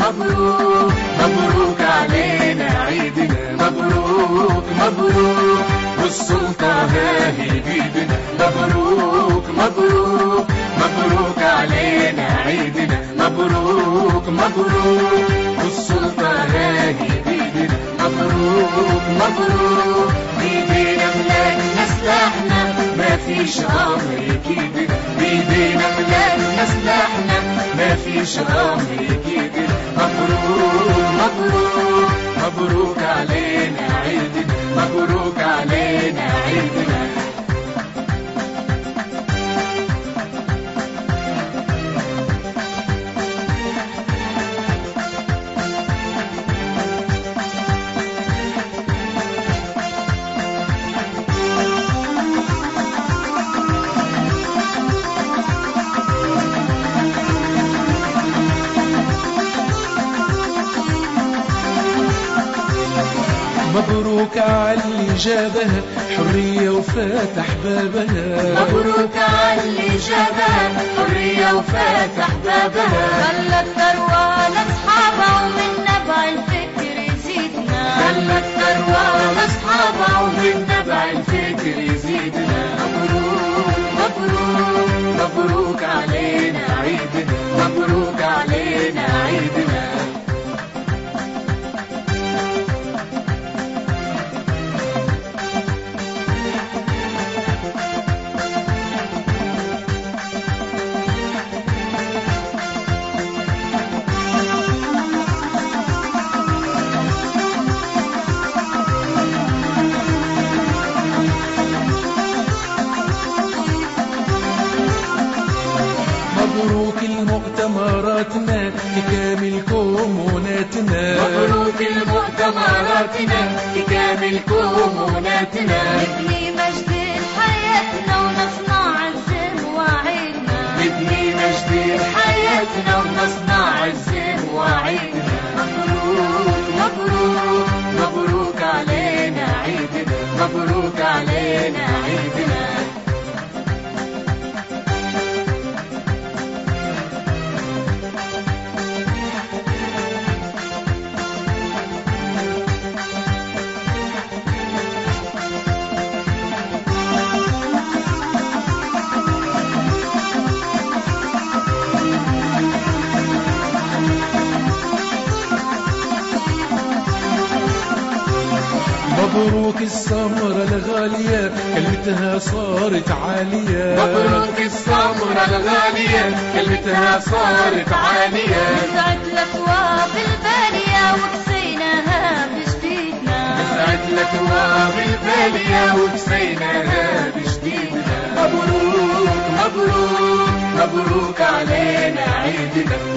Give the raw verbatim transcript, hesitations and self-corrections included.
مبروك مبروك علينا عيدنا، مبروك مبروك والسلطة هاهي بيدنا، مبروك مبروك مبروك علينا عيدنا، مبروك مبروك والسلطة هاهي بيدنا، مبروك مبروك بيدينا ملاكنا سلاحنا ما فيش أمر يكيدنا، بيدينا ملاكنا سلاحنا ما فيش أمر يكيدنا، مبروك مبروك مبروك علينا عيدنا، مبروك علينا عيدنا. مبروك عاللي جابها حرية وفاتح بابها، مبروك عاللي جابها حرية وفاتح بابها، خلى الثروة لأصحابها ومن نبع الفكر يزيدنا، خلى الثروة لأصحابها ومن نبع الفكر يزيدنا، مبروك مبروك مبروك علينا عيدنا، مبروك علينا عيدنا. مبروك المؤتمراتنا في كامل كوموناتنا، مبروك المؤتمراتنا في كامل كوموناتنا، نبني مجد حياتنا ونصنع عز مواعيدنا، نبني مجد حياتنا ونصنع عز مواعيدنا، مبروك مبروك مبروك علينا عيدنا، مبروك علينا عيدنا. مبروك السمرة الغالية كلمتها صارت عالية، مبروك السمرة الغالية كلمتها صارت عالية، نسعد الأكواب البالية وكسيناها بجديدنا، نسعد الأكواب البالية وكسيناها بجديدنا، مبروك مبروك مبروك علينا عيدنا،